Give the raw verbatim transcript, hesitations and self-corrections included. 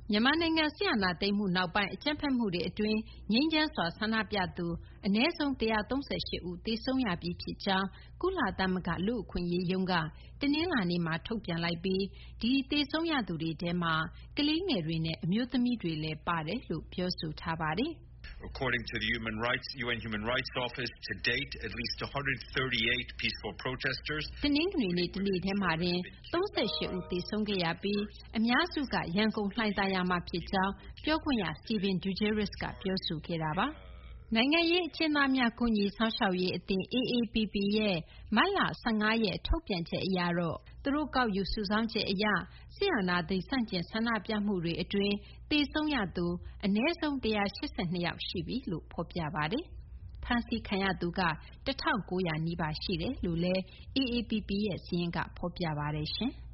မြန်မာနိုင်ငံစစ်အာဏာသိမ်းမှုနောက်ပိုင်းအကြမ်းဖက်မှုတွေအတွင်းငြိမ်းချမ်းစွာဆန္ဒပြသူအနည်းဆုံးone hundred thirty-eightဦးသေဆုံးရပြီးဖြစ်ကြောင်းကုလသမဂ္ဂလူ့အခွင့်အရေးရုံးကတနင်္လာနေ့မှာထုတ်ပြန်လိုက်ပြီးဒီသေဆုံးရသူတွေထဲမှာကလေးငယ်တွေနဲ့အမျိုးသမီးတွေလည်းပါတယ်လို့ပြောဆိုထားပါတယ်။ According to the Human Rights U N Human Rights Office, to date, at least one hundred thirty-eight peaceful protesters. တနင်္ဂနွေနေ့တနေ့ထဲမှာတင်thirty-eightဦးသေဆုံးခဲ့ရပြီးအများစုကရန်ကုန်လှိုင်သာယာမှာဖြစ်ကြောင်းပြောခွင့်ရ Stephane Dujarric ကပြောဆိုခဲ့တာပါ။နိုင်ငံရေးအကျဉ်းသားများကူညီစောင့်ရှောက်ရေးအသင်း A A P P ရဲ့မတ်လone fiveရက်ထုတ်ပြန်ချက်အရတော့သူတို့ကောက်ယူစုဆောင်းချက်အရစစ်အာဏာသိမ်းဆန့်ကျင်ဆန္ဒပြမှုတွေအတွင်းသေဆုံးရသူအနည်းဆုံးone hundred eighty-twoယောက်ရှိပြီလို့ဖော်ပြပါတယ်။ဖမ်းဆီးခံရသူကone thousand nine hundredနီးပါးရှိတယ်လို့လည်း A A P P ရဲ့စာရင်းကဖော်ပြပါတယ်ရှင်။